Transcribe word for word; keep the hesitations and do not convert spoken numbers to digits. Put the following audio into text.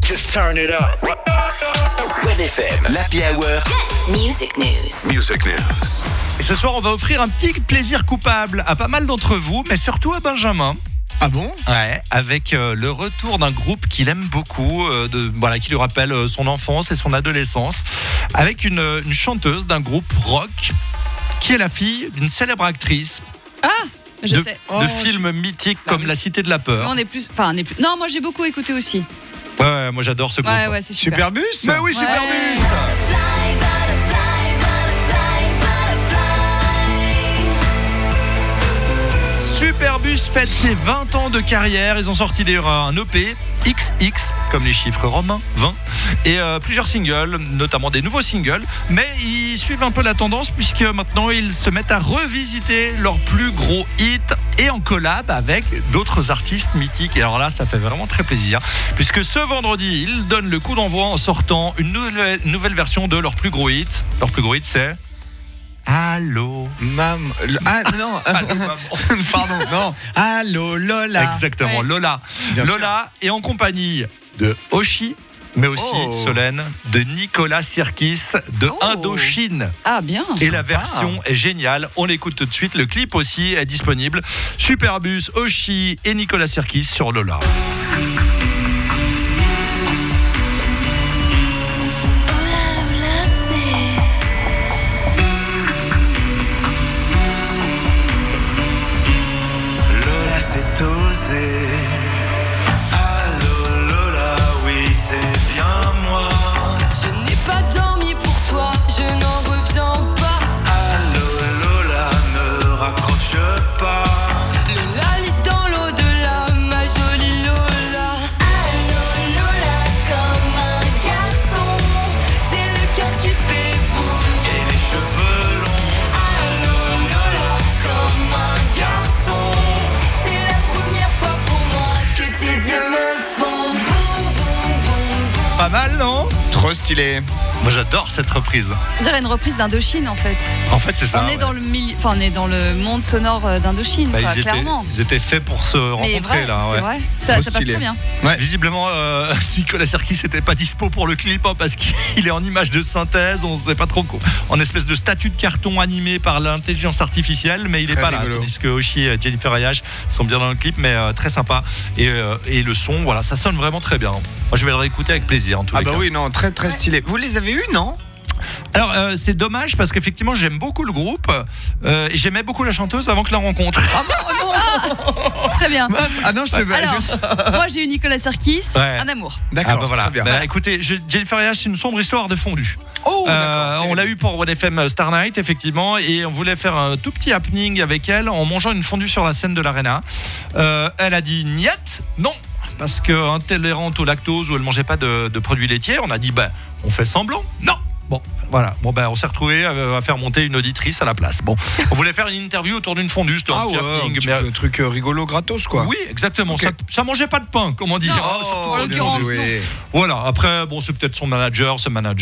Just turn it up. Red F M, l'Happy Hour. Music News. Music News. Et ce soir, on va offrir un petit plaisir coupable à pas mal d'entre vous, mais surtout à Benjamin. Ah bon ? Ouais, avec euh, le retour d'un groupe qu'il aime beaucoup, euh, de, voilà, qui lui rappelle euh, son enfance et son adolescence, avec une, une chanteuse d'un groupe rock qui est la fille d'une célèbre actrice. Ah, je de, sais. de Oh, films mythiques Bah comme oui. La Cité de la Peur. On est plus, enfin, on est plus. Non, moi j'ai beaucoup écouté aussi. Ouais, ouais, moi j'adore ce groupe. Ouais, ouais, c'est super. Superbus ? Mais oui, Ouais. Superbus. Superbus fête ses vingt ans de carrière. Ils ont sorti d'ailleurs un E P X X, comme les chiffres romains, vingt, et euh, plusieurs singles, notamment des nouveaux singles. Mais ils suivent un peu la tendance puisque maintenant ils se mettent à revisiter leurs plus gros hits et en collab avec d'autres artistes mythiques. Et alors là, ça fait vraiment très plaisir puisque ce vendredi, ils donnent le coup d'envoi en sortant une nouvelle, une nouvelle version de leur plus gros hit. Leur plus gros hit, c'est Allô. Mam... Ah non, Allô, maman. pardon, non. Allô Lola. Exactement, Ouais. Lola. Bien Lola est en compagnie de Oshi, mais aussi Oh. Solène, de Nicolas Sirkis, de Oh. Indochine. Ah, bien. Et la Sympa. version est géniale. On l'écoute tout de suite. Le clip aussi est disponible. Superbus, Oshi et Nicolas Sirkis sur Lola. Lola, c'est osé. Allô Lola, oui c'est bien moi. Je n'ai pas dormi pour toi, je n'en reviens pas. Allô Lola, ne raccroche pas. Lola lit dans l'au-delà, ma jolie Lola. Allô Lola, comme un garçon, j'ai le cœur qui fait boum. Et les cheveux longs. Allô Lola, comme un garçon, c'est la première fois pour moi que tes yeux me font boum boum boum boum. Pas mal, non ? Trop stylé. Moi, j'adore cette reprise. On dirait une reprise d'Indochine en fait. En fait, c'est ça. on est ouais. dans le milieu, enfin on est dans le monde sonore euh, d'Indochine, Bah, quoi, ils, étaient, clairement. ils étaient faits pour se Mais rencontrer vrai, là. c'est Ouais. vrai. Ça, Trop ça passe stylé. très bien. Ouais. Visiblement, euh, Nicolas Sirkis n'était pas dispo pour le clip hein, parce qu'il est en image de synthèse. On ne sait pas trop quoi. En espèce de statue de carton animé par l'intelligence artificielle, mais il n'est Très pas là. rigolo. Tandis que Oshi et Jennifer Ayash sont bien dans le clip, mais euh, très sympa. Et, euh, et le son, voilà, ça sonne vraiment très bien. Moi, je vais le réécouter avec plaisir en tous Ah les bah cas. oui, non, très très stylé. Vous les avez eus, non ? Alors, euh, c'est dommage parce qu'effectivement, j'aime beaucoup le groupe euh, et j'aimais beaucoup la chanteuse avant que je la rencontre. Très bien. Mince. Ah non, je te Alors, moi j'ai eu Nicolas Sirkis, Ouais. un amour. D'accord, Ah bah voilà. très bien. Bah, écoutez, je- Jennifer Ayash, c'est une sombre histoire de fondue. Oh, Euh, d'accord. on l'a eu pour Red F M Star Night, effectivement, et on voulait faire un tout petit happening avec elle en mangeant une fondue sur la scène de l'Arena. Euh, elle a dit niet, non, parce qu'intolérante au lactose ou elle mangeait pas de, de produits laitiers. On a dit, ben, on fait semblant, non. Bon, voilà. Bon, ben, on s'est retrouvé à faire monter une auditrice à la place. Bon, on voulait faire une interview autour d'une fondue, c'était un Ah petit ouais, un happening, petit mais- peu truc euh, rigolo gratos quoi. Oui, exactement. Ok. Ça, ça mangeait pas de pain, comme on dit. Non. hein. En Oh, bien l'occurrence, joué. Voilà. Après, bon, c'est peut-être son manager, ce manager.